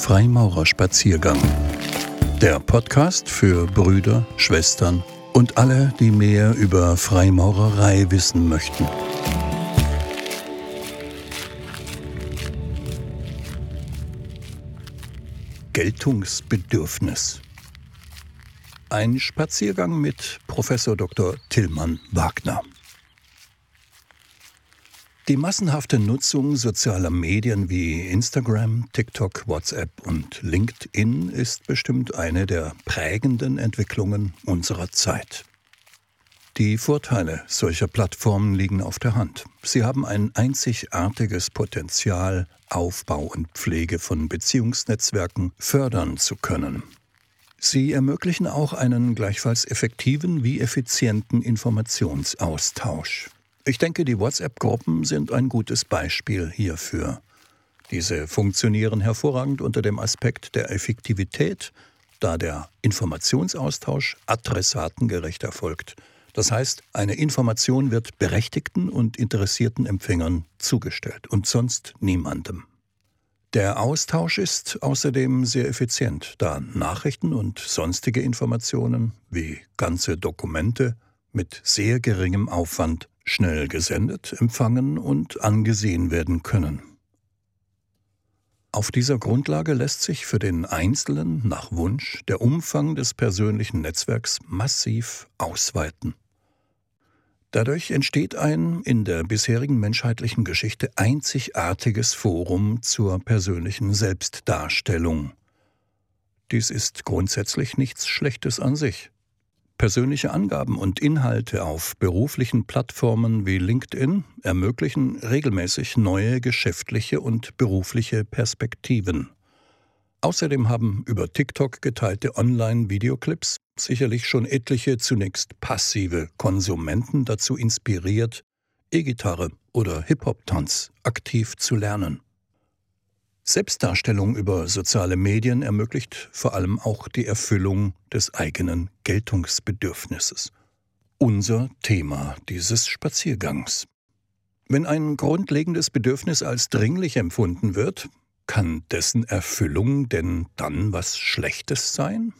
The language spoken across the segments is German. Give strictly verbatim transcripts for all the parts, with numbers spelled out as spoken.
Freimaurerspaziergang. Der Podcast für Brüder, Schwestern und alle, die mehr über Freimaurerei wissen möchten. Geltungsbedürfnis. Ein Spaziergang mit Professor Doktor Tillmann Wagner. Die massenhafte Nutzung sozialer Medien wie Instagram, TikTok, WhatsApp und LinkedIn ist bestimmt eine der prägenden Entwicklungen unserer Zeit. Die Vorteile solcher Plattformen liegen auf der Hand. Sie haben ein einzigartiges Potenzial, Aufbau und Pflege von Beziehungsnetzwerken fördern zu können. Sie ermöglichen auch einen gleichfalls effektiven wie effizienten Informationsaustausch. Ich denke, die WhatsApp-Gruppen sind ein gutes Beispiel hierfür. Diese funktionieren hervorragend unter dem Aspekt der Effektivität, da der Informationsaustausch adressatengerecht erfolgt. Das heißt, eine Information wird berechtigten und interessierten Empfängern zugestellt und sonst niemandem. Der Austausch ist außerdem sehr effizient, da Nachrichten und sonstige Informationen wie ganze Dokumente mit sehr geringem Aufwand schnell gesendet, empfangen und angesehen werden können. Auf dieser Grundlage lässt sich für den Einzelnen nach Wunsch der Umfang des persönlichen Netzwerks massiv ausweiten. Dadurch entsteht ein in der bisherigen menschheitlichen Geschichte einzigartiges Forum zur persönlichen Selbstdarstellung. Dies ist grundsätzlich nichts Schlechtes an sich. Persönliche Angaben und Inhalte auf beruflichen Plattformen wie LinkedIn ermöglichen regelmäßig neue geschäftliche und berufliche Perspektiven. Außerdem haben über TikTok geteilte Online-Videoclips sicherlich schon etliche zunächst passive Konsumenten dazu inspiriert, E-Gitarre oder Hip-Hop-Tanz aktiv zu lernen. Selbstdarstellung über soziale Medien ermöglicht vor allem auch die Erfüllung des eigenen Geltungsbedürfnisses. Unser Thema dieses Spaziergangs. Wenn ein grundlegendes Bedürfnis als dringlich empfunden wird, kann dessen Erfüllung denn dann was Schlechtes sein?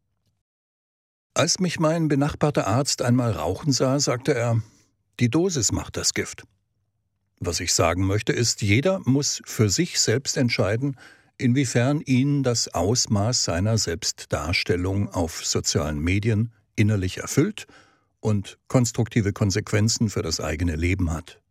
Als mich mein benachbarter Arzt einmal rauchen sah, sagte er, die Dosis macht das Gift. Was ich sagen möchte, ist, jeder muss für sich selbst entscheiden, inwiefern ihn das Ausmaß seiner Selbstdarstellung auf sozialen Medien innerlich erfüllt und konstruktive Konsequenzen für das eigene Leben hat.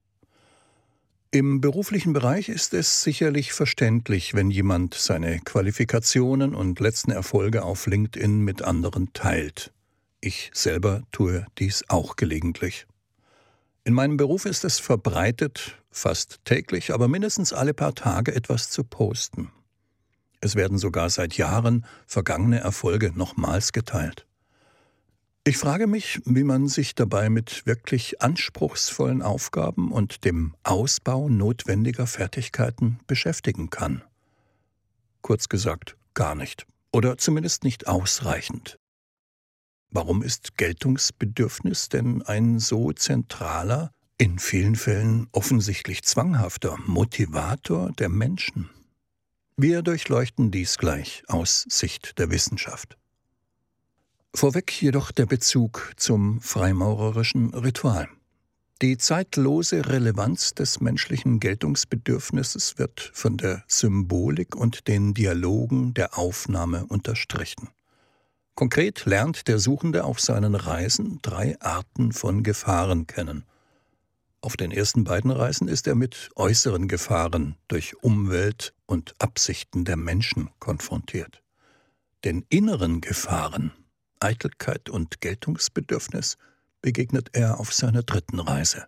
Im beruflichen Bereich ist es sicherlich verständlich, wenn jemand seine Qualifikationen und letzten Erfolge auf LinkedIn mit anderen teilt. Ich selber tue dies auch gelegentlich. In meinem Beruf ist es verbreitet, fast täglich, aber mindestens alle paar Tage etwas zu posten. Es werden sogar seit Jahren vergangene Erfolge nochmals geteilt. Ich frage mich, wie man sich dabei mit wirklich anspruchsvollen Aufgaben und dem Ausbau notwendiger Fertigkeiten beschäftigen kann. Kurz gesagt, gar nicht. Oder zumindest nicht ausreichend. Warum ist Geltungsbedürfnis denn ein so zentraler, in vielen Fällen offensichtlich zwanghafter Motivator der Menschen? Wir durchleuchten dies gleich aus Sicht der Wissenschaft. Vorweg jedoch der Bezug zum freimaurerischen Ritual. Die zeitlose Relevanz des menschlichen Geltungsbedürfnisses wird von der Symbolik und den Dialogen der Aufnahme unterstrichen. Konkret lernt der Suchende auf seinen Reisen drei Arten von Gefahren kennen. Auf den ersten beiden Reisen ist er mit äußeren Gefahren durch Umwelt und Absichten der Menschen konfrontiert. Den inneren Gefahren, Eitelkeit und Geltungsbedürfnis, begegnet er auf seiner dritten Reise.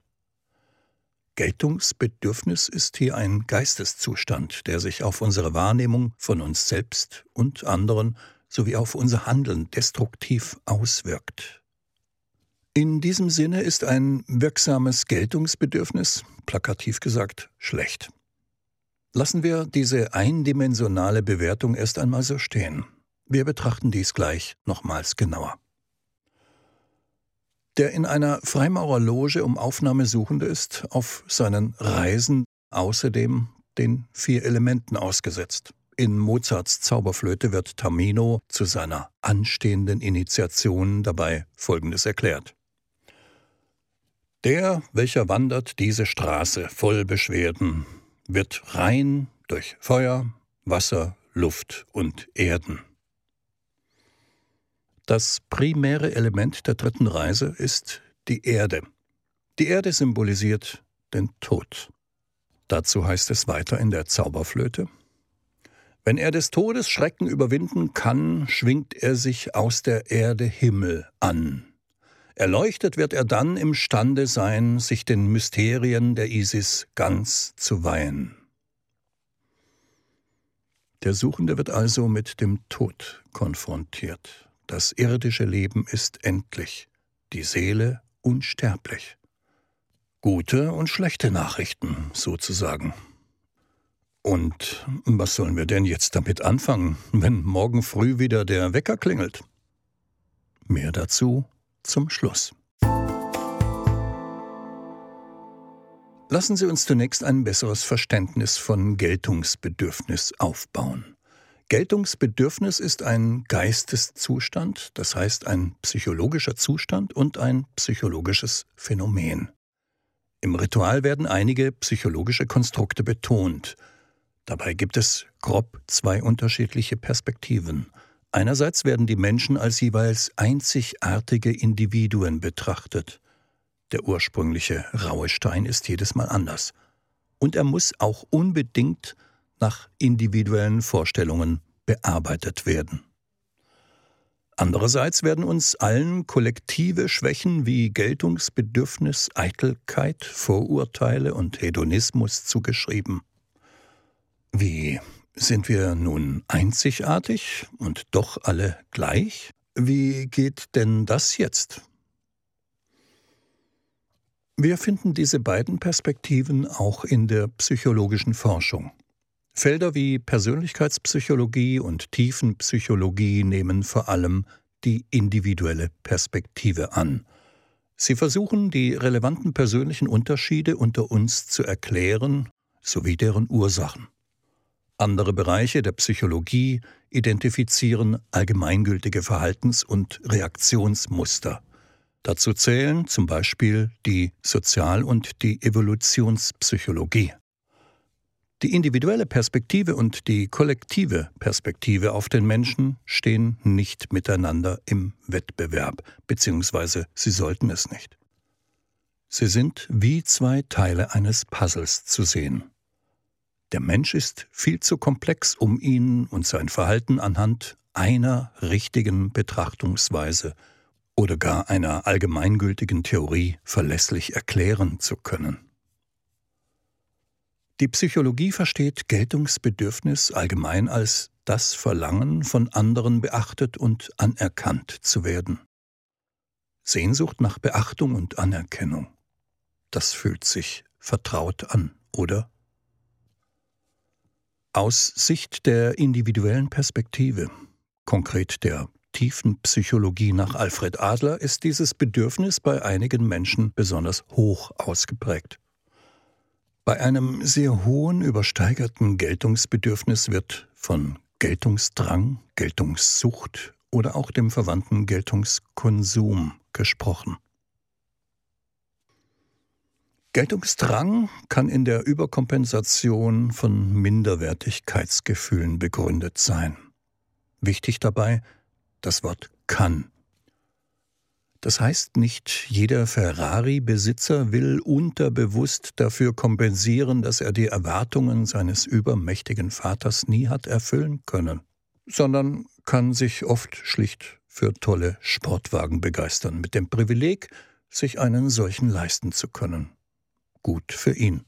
Geltungsbedürfnis ist hier ein Geisteszustand, der sich auf unsere Wahrnehmung von uns selbst und anderen sowie auf unser Handeln destruktiv auswirkt. In diesem Sinne ist ein wirksames Geltungsbedürfnis, plakativ gesagt, schlecht. Lassen wir diese eindimensionale Bewertung erst einmal so stehen. Wir betrachten dies gleich nochmals genauer. Der in einer Freimaurerloge um Aufnahme Suchende ist auf seinen Reisen außerdem den vier Elementen ausgesetzt. In Mozarts Zauberflöte wird Tamino zu seiner anstehenden Initiation dabei Folgendes erklärt: Der, welcher wandert diese Straße voll Beschwerden, wird rein durch Feuer, Wasser, Luft und Erden. Das primäre Element der dritten Reise ist die Erde. Die Erde symbolisiert den Tod. Dazu heißt es weiter in der Zauberflöte: Wenn er des Todes Schrecken überwinden kann, schwingt er sich aus der Erde Himmel an. Erleuchtet wird er dann imstande sein, sich den Mysterien der Isis ganz zu weihen. Der Suchende wird also mit dem Tod konfrontiert. Das irdische Leben ist endlich, die Seele unsterblich. Gute und schlechte Nachrichten sozusagen. Und was sollen wir denn jetzt damit anfangen, wenn morgen früh wieder der Wecker klingelt? Mehr dazu zum Schluss. Lassen Sie uns zunächst ein besseres Verständnis von Geltungsbedürfnis aufbauen. Geltungsbedürfnis ist ein Geisteszustand, das heißt ein psychologischer Zustand und ein psychologisches Phänomen. Im Ritual werden einige psychologische Konstrukte betont. Dabei gibt es grob zwei unterschiedliche Perspektiven. Einerseits werden die Menschen als jeweils einzigartige Individuen betrachtet. Der ursprüngliche raue Stein ist jedes Mal anders. Und er muss auch unbedingt nach individuellen Vorstellungen bearbeitet werden. Andererseits werden uns allen kollektive Schwächen wie Geltungsbedürfnis, Eitelkeit, Vorurteile und Hedonismus zugeschrieben. Wie sind wir nun einzigartig und doch alle gleich? Wie geht denn das jetzt? Wir finden diese beiden Perspektiven auch in der psychologischen Forschung. Felder wie Persönlichkeitspsychologie und Tiefenpsychologie nehmen vor allem die individuelle Perspektive an. Sie versuchen, die relevanten persönlichen Unterschiede unter uns zu erklären, sowie deren Ursachen. Andere Bereiche der Psychologie identifizieren allgemeingültige Verhaltens- und Reaktionsmuster. Dazu zählen zum Beispiel die Sozial- und die Evolutionspsychologie. Die individuelle Perspektive und die kollektive Perspektive auf den Menschen stehen nicht miteinander im Wettbewerb, beziehungsweise sie sollten es nicht. Sie sind wie zwei Teile eines Puzzles zu sehen. Der Mensch ist viel zu komplex, um ihn und sein Verhalten anhand einer richtigen Betrachtungsweise oder gar einer allgemeingültigen Theorie verlässlich erklären zu können. Die Psychologie versteht Geltungsbedürfnis allgemein als das Verlangen, von anderen beachtet und anerkannt zu werden. Sehnsucht nach Beachtung und Anerkennung. Das fühlt sich vertraut an, oder? Aus Sicht der individuellen Perspektive, konkret der Tiefenpsychologie nach Alfred Adler, ist dieses Bedürfnis bei einigen Menschen besonders hoch ausgeprägt. Bei einem sehr hohen, übersteigerten Geltungsbedürfnis wird von Geltungsdrang, Geltungssucht oder auch dem verwandten Geltungskonsum gesprochen. Geltungsdrang kann in der Überkompensation von Minderwertigkeitsgefühlen begründet sein. Wichtig dabei das Wort kann. Das heißt, nicht jeder Ferrari-Besitzer will unterbewusst dafür kompensieren, dass er die Erwartungen seines übermächtigen Vaters nie hat erfüllen können, sondern kann sich oft schlicht für tolle Sportwagen begeistern, mit dem Privileg, sich einen solchen leisten zu können. Gut für ihn.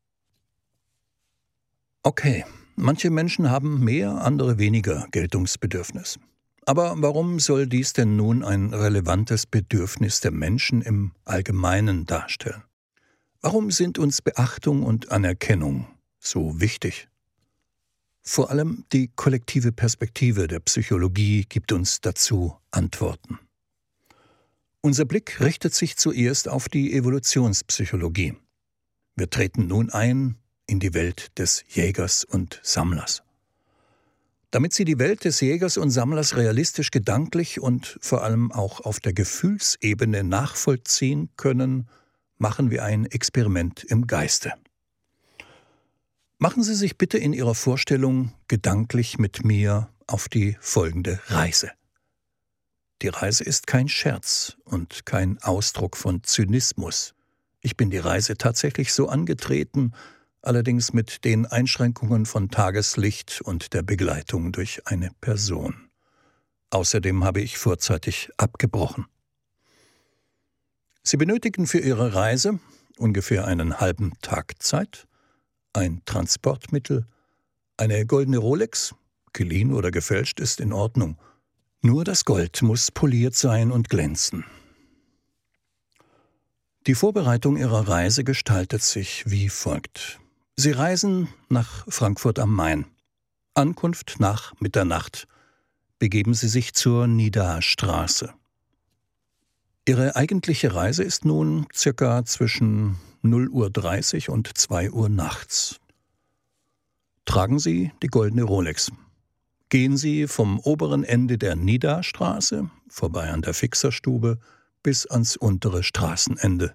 Okay, manche Menschen haben mehr, andere weniger Geltungsbedürfnis. Aber warum soll dies denn nun ein relevantes Bedürfnis der Menschen im Allgemeinen darstellen? Warum sind uns Beachtung und Anerkennung so wichtig? Vor allem die kollektive Perspektive der Psychologie gibt uns dazu Antworten. Unser Blick richtet sich zuerst auf die Evolutionspsychologie. Wir treten nun ein in die Welt des Jägers und Sammlers. Damit Sie die Welt des Jägers und Sammlers realistisch gedanklich und vor allem auch auf der Gefühlsebene nachvollziehen können, machen wir ein Experiment im Geiste. Machen Sie sich bitte in Ihrer Vorstellung gedanklich mit mir auf die folgende Reise. Die Reise ist kein Scherz und kein Ausdruck von Zynismus. Ich bin die Reise tatsächlich so angetreten, allerdings mit den Einschränkungen von Tageslicht und der Begleitung durch eine Person. Außerdem habe ich vorzeitig abgebrochen. Sie benötigen für Ihre Reise ungefähr einen halben Tag Zeit, ein Transportmittel, eine goldene Rolex, geliehen oder gefälscht ist in Ordnung. Nur das Gold muss poliert sein und glänzen. Die Vorbereitung Ihrer Reise gestaltet sich wie folgt. Sie reisen nach Frankfurt am Main. Ankunft nach Mitternacht. Begeben Sie sich zur Nidarstraße. Ihre eigentliche Reise ist nun circa zwischen null Uhr dreißig und zwei Uhr nachts. Tragen Sie die goldene Rolex. Gehen Sie vom oberen Ende der Nidarstraße, vorbei an der Fixerstube, bis ans untere Straßenende.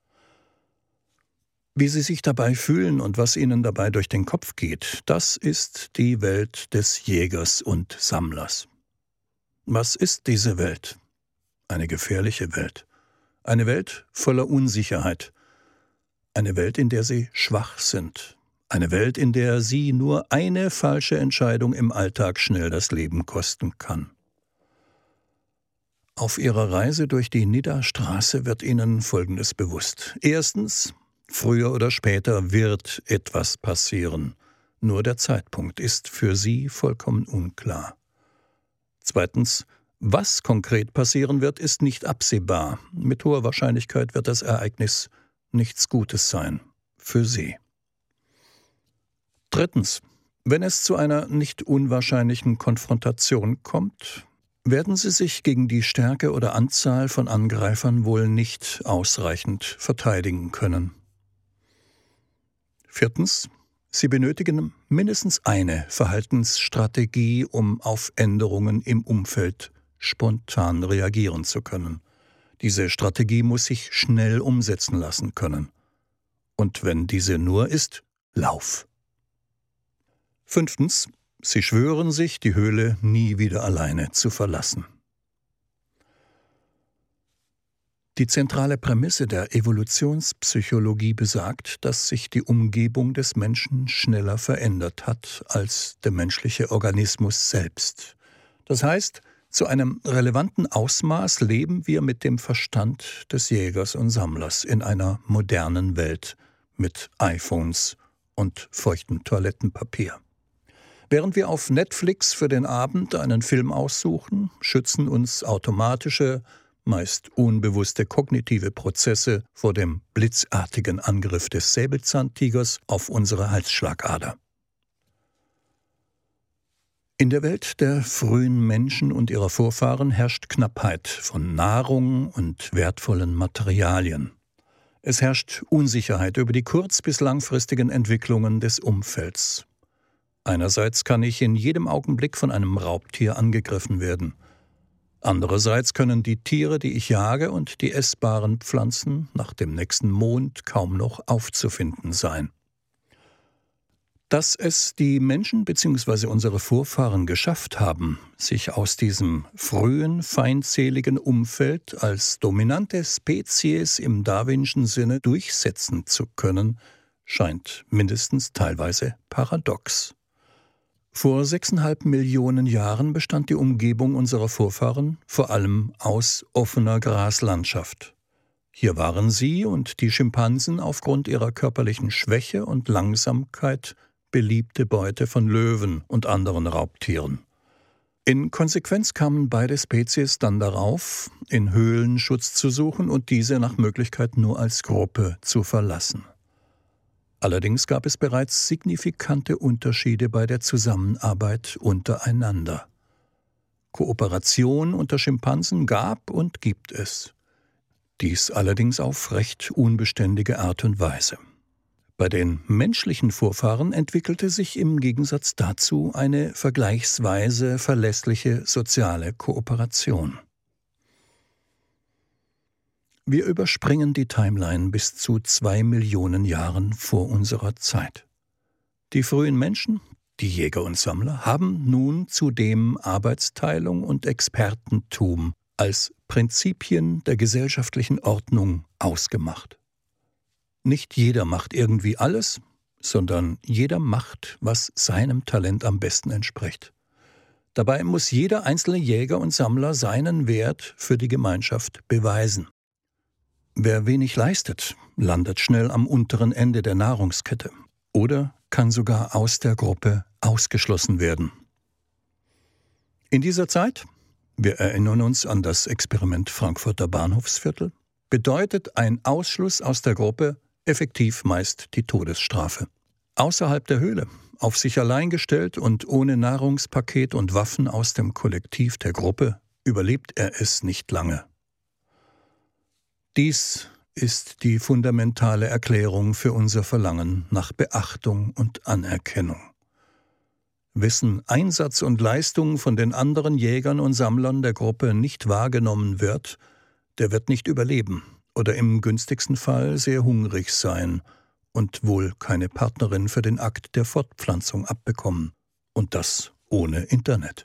Wie Sie sich dabei fühlen und was Ihnen dabei durch den Kopf geht, das ist die Welt des Jägers und Sammlers. Was ist diese Welt? Eine gefährliche Welt. Eine Welt voller Unsicherheit. Eine Welt, in der Sie schwach sind. Eine Welt, in der Sie nur eine falsche Entscheidung im Alltag schnell das Leben kosten kann. Auf Ihrer Reise durch die Nidarstraße wird Ihnen Folgendes bewusst. Erstens, früher oder später wird etwas passieren. Nur der Zeitpunkt ist für Sie vollkommen unklar. Zweitens, was konkret passieren wird, ist nicht absehbar. Mit hoher Wahrscheinlichkeit wird das Ereignis nichts Gutes sein. Für Sie. Drittens, wenn es zu einer nicht unwahrscheinlichen Konfrontation kommt, werden Sie sich gegen die Stärke oder Anzahl von Angreifern wohl nicht ausreichend verteidigen können. Viertens, Sie benötigen mindestens eine Verhaltensstrategie, um auf Änderungen im Umfeld spontan reagieren zu können. Diese Strategie muss sich schnell umsetzen lassen können. Und wenn diese nur ist, Lauf. Fünftens, Sie schwören sich, die Höhle nie wieder alleine zu verlassen. Die zentrale Prämisse der Evolutionspsychologie besagt, dass sich die Umgebung des Menschen schneller verändert hat als der menschliche Organismus selbst. Das heißt, zu einem relevanten Ausmaß leben wir mit dem Verstand des Jägers und Sammlers in einer modernen Welt mit iPhones und feuchtem Toilettenpapier. Während wir auf Netflix für den Abend einen Film aussuchen, schützen uns automatische, meist unbewusste kognitive Prozesse vor dem blitzartigen Angriff des Säbelzahntigers auf unsere Halsschlagader. In der Welt der frühen Menschen und ihrer Vorfahren herrscht Knappheit von Nahrung und wertvollen Materialien. Es herrscht Unsicherheit über die kurz- bis langfristigen Entwicklungen des Umfelds. Einerseits kann ich in jedem Augenblick von einem Raubtier angegriffen werden. Andererseits können die Tiere, die ich jage, und die essbaren Pflanzen nach dem nächsten Mond kaum noch aufzufinden sein. Dass es die Menschen bzw. unsere Vorfahren geschafft haben, sich aus diesem frühen, feindseligen Umfeld als dominante Spezies im darwinschen Sinne durchsetzen zu können, scheint mindestens teilweise paradox. Vor sechseinhalb Millionen Jahren bestand die Umgebung unserer Vorfahren vor allem aus offener Graslandschaft. Hier waren sie und die Schimpansen aufgrund ihrer körperlichen Schwäche und Langsamkeit beliebte Beute von Löwen und anderen Raubtieren. In Konsequenz kamen beide Spezies dann darauf, in Höhlen Schutz zu suchen und diese nach Möglichkeit nur als Gruppe zu verlassen. Allerdings gab es bereits signifikante Unterschiede bei der Zusammenarbeit untereinander. Kooperation unter Schimpansen gab und gibt es. Dies allerdings auf recht unbeständige Art und Weise. Bei den menschlichen Vorfahren entwickelte sich im Gegensatz dazu eine vergleichsweise verlässliche soziale Kooperation. Wir überspringen die Timeline bis zu zwei Millionen Jahren vor unserer Zeit. Die frühen Menschen, die Jäger und Sammler, haben nun zudem Arbeitsteilung und Expertentum als Prinzipien der gesellschaftlichen Ordnung ausgemacht. Nicht jeder macht irgendwie alles, sondern jeder macht, was seinem Talent am besten entspricht. Dabei muss jeder einzelne Jäger und Sammler seinen Wert für die Gemeinschaft beweisen. Wer wenig leistet, landet schnell am unteren Ende der Nahrungskette oder kann sogar aus der Gruppe ausgeschlossen werden. In dieser Zeit, wir erinnern uns an das Experiment Frankfurter Bahnhofsviertel, bedeutet ein Ausschluss aus der Gruppe effektiv meist die Todesstrafe. Außerhalb der Höhle, auf sich allein gestellt und ohne Nahrungspaket und Waffen aus dem Kollektiv der Gruppe, überlebt er es nicht lange. Dies ist die fundamentale Erklärung für unser Verlangen nach Beachtung und Anerkennung. Wessen Einsatz und Leistung von den anderen Jägern und Sammlern der Gruppe nicht wahrgenommen wird, der wird nicht überleben oder im günstigsten Fall sehr hungrig sein und wohl keine Partnerin für den Akt der Fortpflanzung abbekommen, und das ohne Internet.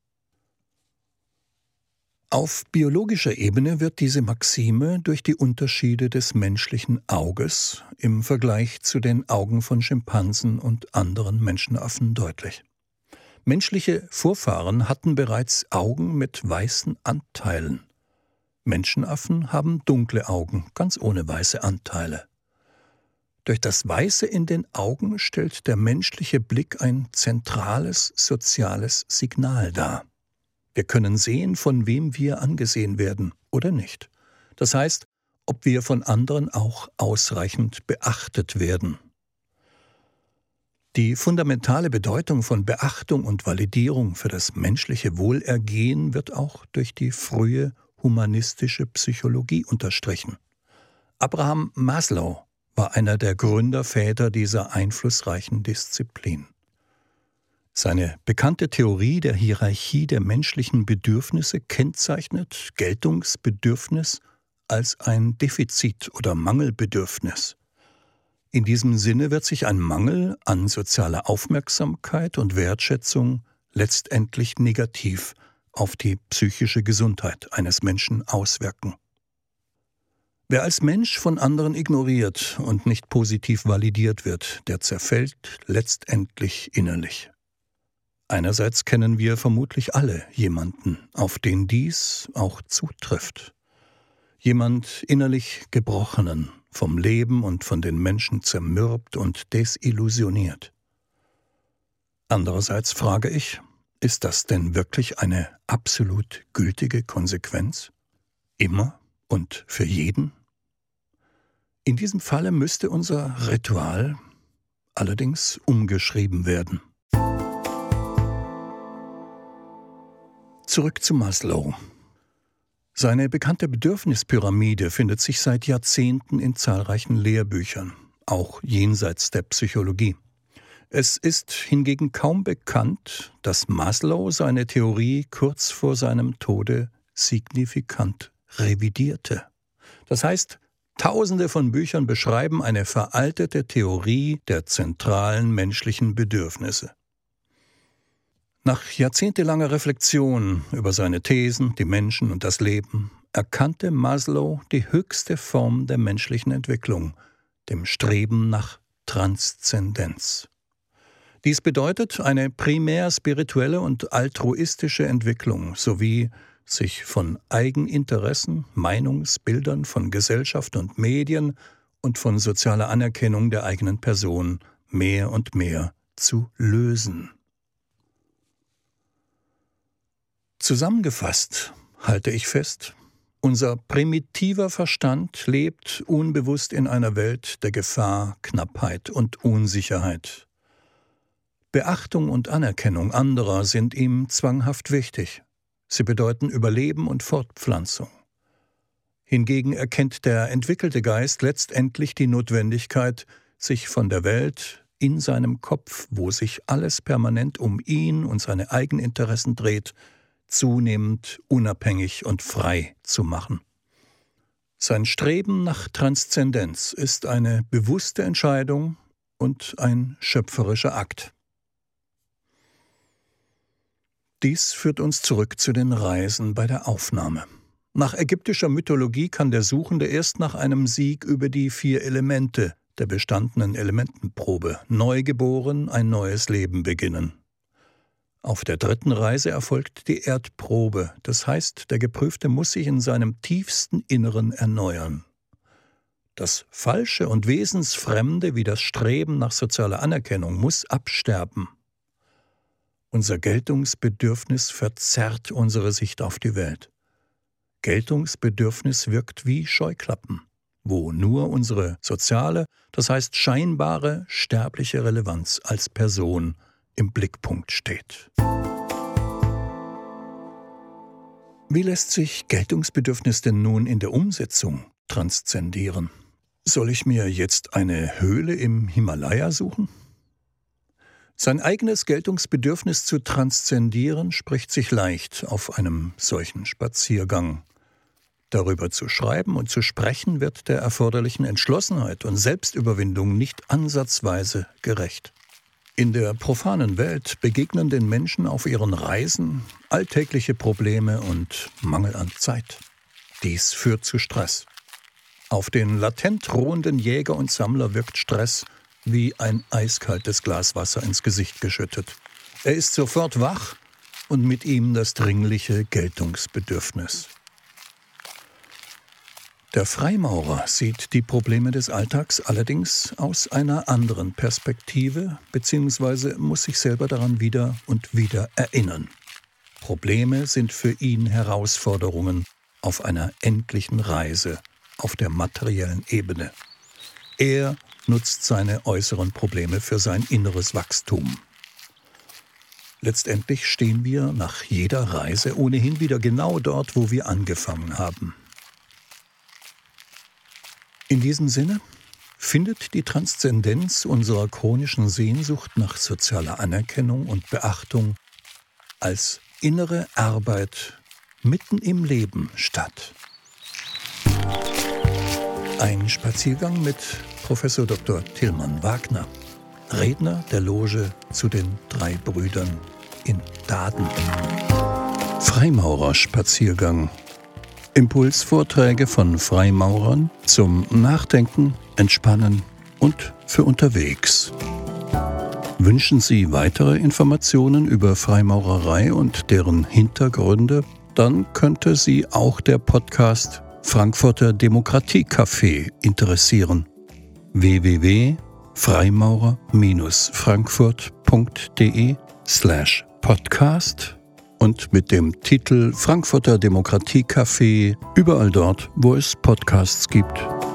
Auf biologischer Ebene wird diese Maxime durch die Unterschiede des menschlichen Auges im Vergleich zu den Augen von Schimpansen und anderen Menschenaffen deutlich. Menschliche Vorfahren hatten bereits Augen mit weißen Anteilen. Menschenaffen haben dunkle Augen, ganz ohne weiße Anteile. Durch das Weiße in den Augen stellt der menschliche Blick ein zentrales soziales Signal dar. Wir können sehen, von wem wir angesehen werden oder nicht. Das heißt, ob wir von anderen auch ausreichend beachtet werden. Die fundamentale Bedeutung von Beachtung und Validierung für das menschliche Wohlergehen wird auch durch die frühe humanistische Psychologie unterstrichen. Abraham Maslow war einer der Gründerväter dieser einflussreichen Disziplin. Seine bekannte Theorie der Hierarchie der menschlichen Bedürfnisse kennzeichnet Geltungsbedürfnis als ein Defizit- oder Mangelbedürfnis. In diesem Sinne wird sich ein Mangel an sozialer Aufmerksamkeit und Wertschätzung letztendlich negativ auf die psychische Gesundheit eines Menschen auswirken. Wer als Mensch von anderen ignoriert und nicht positiv validiert wird, der zerfällt letztendlich innerlich. Einerseits kennen wir vermutlich alle jemanden, auf den dies auch zutrifft. Jemand innerlich Gebrochenen, vom Leben und von den Menschen zermürbt und desillusioniert. Andererseits frage ich, ist das denn wirklich eine absolut gültige Konsequenz? Immer und für jeden? In diesem Falle müsste unser Ritual allerdings umgeschrieben werden. Zurück zu Maslow. Seine bekannte Bedürfnispyramide findet sich seit Jahrzehnten in zahlreichen Lehrbüchern, auch jenseits der Psychologie. Es ist hingegen kaum bekannt, dass Maslow seine Theorie kurz vor seinem Tode signifikant revidierte. Das heißt, Tausende von Büchern beschreiben eine veraltete Theorie der zentralen menschlichen Bedürfnisse. Nach jahrzehntelanger Reflexion über seine Thesen, die Menschen und das Leben, erkannte Maslow die höchste Form der menschlichen Entwicklung, dem Streben nach Transzendenz. Dies bedeutet eine primär spirituelle und altruistische Entwicklung sowie sich von Eigeninteressen, Meinungsbildern von Gesellschaft und Medien und von sozialer Anerkennung der eigenen Person mehr und mehr zu lösen. Zusammengefasst halte ich fest, unser primitiver Verstand lebt unbewusst in einer Welt der Gefahr, Knappheit und Unsicherheit. Beachtung und Anerkennung anderer sind ihm zwanghaft wichtig. Sie bedeuten Überleben und Fortpflanzung. Hingegen erkennt der entwickelte Geist letztendlich die Notwendigkeit, sich von der Welt in seinem Kopf, wo sich alles permanent um ihn und seine Eigeninteressen dreht, zunehmend unabhängig und frei zu machen. Sein Streben nach Transzendenz ist eine bewusste Entscheidung und ein schöpferischer Akt. Dies führt uns zurück zu den Reisen bei der Aufnahme. Nach ägyptischer Mythologie kann der Suchende erst nach einem Sieg über die vier Elemente der bestandenen Elementenprobe neugeboren ein neues Leben beginnen. Auf der dritten Reise erfolgt die Erdprobe, das heißt, der Geprüfte muss sich in seinem tiefsten Inneren erneuern. Das Falsche und Wesensfremde wie das Streben nach sozialer Anerkennung muss absterben. Unser Geltungsbedürfnis verzerrt unsere Sicht auf die Welt. Geltungsbedürfnis wirkt wie Scheuklappen, wo nur unsere soziale, das heißt scheinbare, sterbliche Relevanz als Person im Blickpunkt steht. Wie lässt sich Geltungsbedürfnis denn nun in der Umsetzung transzendieren? Soll ich mir jetzt eine Höhle im Himalaya suchen? Sein eigenes Geltungsbedürfnis zu transzendieren, spricht sich leicht auf einem solchen Spaziergang. Darüber zu schreiben und zu sprechen wird der erforderlichen Entschlossenheit und Selbstüberwindung nicht ansatzweise gerecht. In der profanen Welt begegnen den Menschen auf ihren Reisen alltägliche Probleme und Mangel an Zeit. Dies führt zu Stress. Auf den latent ruhenden Jäger und Sammler wirkt Stress wie ein eiskaltes Glas Wasser ins Gesicht geschüttet. Er ist sofort wach und mit ihm das dringliche Geltungsbedürfnis. Der Freimaurer sieht die Probleme des Alltags allerdings aus einer anderen Perspektive, beziehungsweise muss sich selber daran wieder und wieder erinnern. Probleme sind für ihn Herausforderungen auf einer endlichen Reise auf der materiellen Ebene. Er nutzt seine äußeren Probleme für sein inneres Wachstum. Letztendlich stehen wir nach jeder Reise ohnehin wieder genau dort, wo wir angefangen haben. In diesem Sinne findet die Transzendenz unserer chronischen Sehnsucht nach sozialer Anerkennung und Beachtung als innere Arbeit mitten im Leben statt. Ein Spaziergang mit Professor Doktor Tilman Wagner, Redner der Loge zu den drei Brüdern in Daaden. Freimaurerspaziergang. Impulsvorträge von Freimaurern zum Nachdenken, Entspannen und für unterwegs. Wünschen Sie weitere Informationen über Freimaurerei und deren Hintergründe? Dann könnte Sie auch der Podcast Frankfurter Demokratie-Café interessieren. w w w punkt freimaurer Bindestrich frankfurt punkt de slash podcast und mit dem Titel Frankfurter Demokratie-Café überall dort, wo es Podcasts gibt.